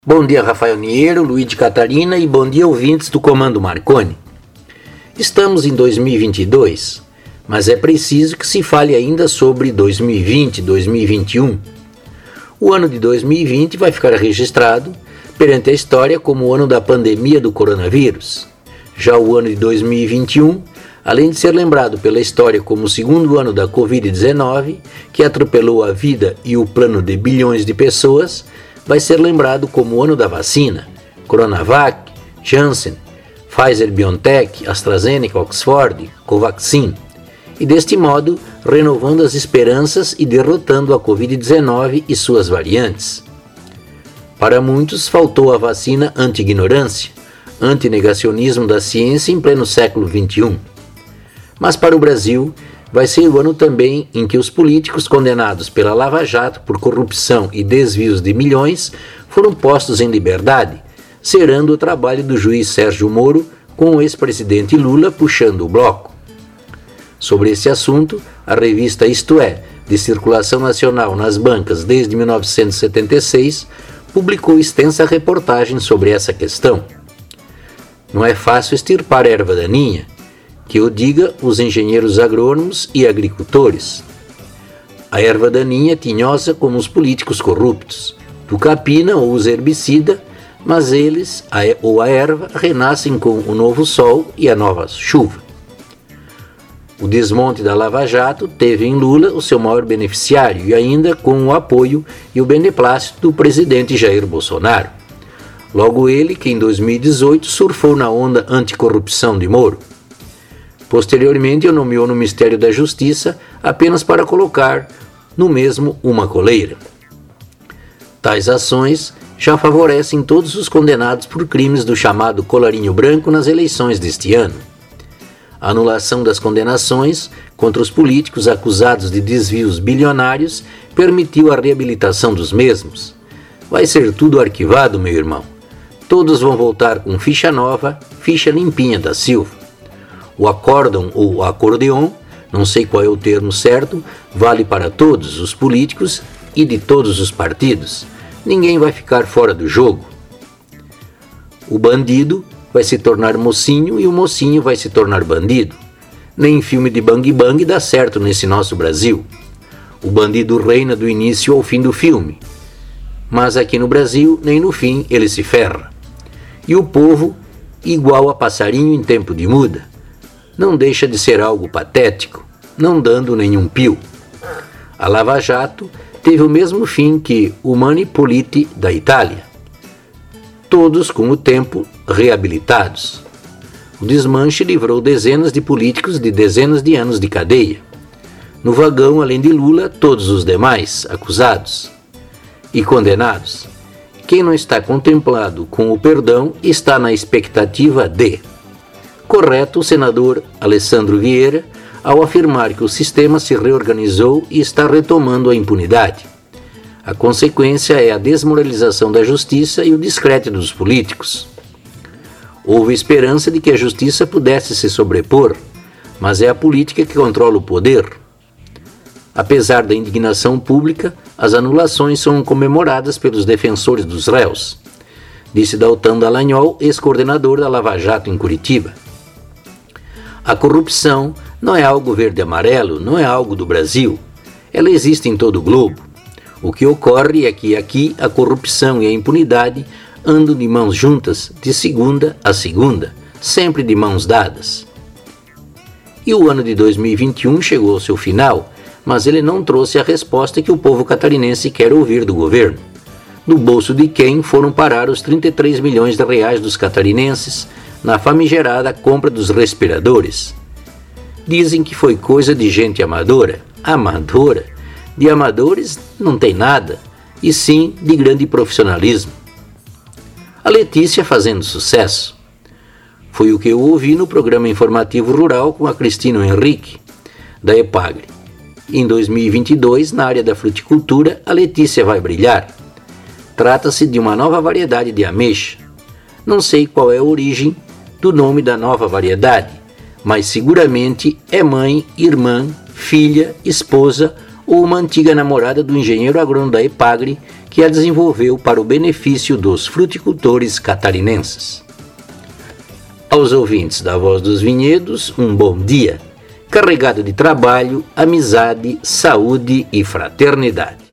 Bom dia, Rafael Niero, Luiz de Catarina e bom dia, ouvintes do Comando Marconi. Estamos em 2022, mas é preciso que se fale ainda sobre 2020 e 2021. O ano de 2020 vai ficar registrado perante a história como o ano da pandemia do coronavírus. Já o ano de 2021, além de ser lembrado pela história como o segundo ano da Covid-19, que atropelou a vida e o plano de bilhões de pessoas, vai ser lembrado como o ano da vacina, Coronavac, Janssen, Pfizer-BioNTech, AstraZeneca, Oxford, Covaxin, e deste modo renovando as esperanças e derrotando a Covid-19 e suas variantes. Para muitos faltou a vacina anti-ignorância, anti-negacionismo da ciência em pleno século XXI. Mas para o Brasil, vai ser o ano também em que os políticos condenados pela Lava Jato por corrupção e desvios de milhões foram postos em liberdade, zerando o trabalho do juiz Sérgio Moro com o ex-presidente Lula puxando o bloco. Sobre esse assunto, a revista Isto É, de circulação nacional nas bancas desde 1976, publicou extensa reportagem sobre essa questão. Não é fácil extirpar a erva daninha, que o diga os engenheiros agrônomos e agricultores. A erva daninha é tinhosa como os políticos corruptos. Tu capina ou usa herbicida, mas eles, ou a erva, renascem com o novo sol e a nova chuva. O desmonte da Lava Jato teve em Lula o seu maior beneficiário e ainda com o apoio e o beneplácito do presidente Jair Bolsonaro. Logo ele que em 2018 surfou na onda anticorrupção de Moro. Posteriormente, o nomeou no Ministério da Justiça apenas para colocar no mesmo uma coleira. Tais ações já favorecem todos os condenados por crimes do chamado colarinho branco nas eleições deste ano. A anulação das condenações contra os políticos acusados de desvios bilionários permitiu a reabilitação dos mesmos. Vai ser tudo arquivado, meu irmão. Todos vão voltar com ficha nova, ficha limpinha da Silva. O acórdão ou acordeon, não sei qual é o termo certo, vale para todos os políticos e de todos os partidos. Ninguém vai ficar fora do jogo. O bandido vai se tornar mocinho e o mocinho vai se tornar bandido. Nem filme de bang bang dá certo nesse nosso Brasil. O bandido reina do início ao fim do filme. Mas aqui no Brasil, nem no fim ele se ferra. E o povo, igual a passarinho em tempo de muda, não deixa de ser algo patético, não dando nenhum pio. A Lava Jato teve o mesmo fim que o Mani Puliti da Itália. Todos, com o tempo, reabilitados. O desmanche livrou dezenas de políticos de dezenas de anos de cadeia. No vagão, além de Lula, todos os demais acusados e condenados. Quem não está contemplado com o perdão está na expectativa de... Correto o senador Alessandro Vieira ao afirmar que o sistema se reorganizou e está retomando a impunidade. A consequência é a desmoralização da justiça e o descrédito dos políticos. Houve esperança de que a justiça pudesse se sobrepor, mas é a política que controla o poder. Apesar da indignação pública, as anulações são comemoradas pelos defensores dos réus, disse Daltão Dallagnol, ex-coordenador da Lava Jato em Curitiba. A corrupção não é algo verde-amarelo, não é algo do Brasil. Ela existe em todo o globo. O que ocorre é que aqui a corrupção e a impunidade andam de mãos juntas, de segunda a segunda, sempre de mãos dadas. E o ano de 2021 chegou ao seu final, mas ele não trouxe a resposta que o povo catarinense quer ouvir do governo. No bolso de quem foram parar os 33 milhões de reais dos catarinenses na famigerada compra dos respiradores. Dizem que foi coisa de gente amadora. Amadora? De amadores não tem nada, e sim de grande profissionalismo. A Letícia fazendo sucesso. Foi o que eu ouvi no programa informativo rural com a Cristina Henrique, da Epagre. Em 2022, na área da fruticultura, a Letícia vai brilhar. Trata-se de uma nova variedade de ameixa. Não sei qual é a origem do nome da nova variedade, mas seguramente é mãe, irmã, filha, esposa ou uma antiga namorada do engenheiro agrônomo da Epagre que a desenvolveu para o benefício dos fruticultores catarinenses. Aos ouvintes da Voz dos Vinhedos, um bom dia, carregado de trabalho, amizade, saúde e fraternidade.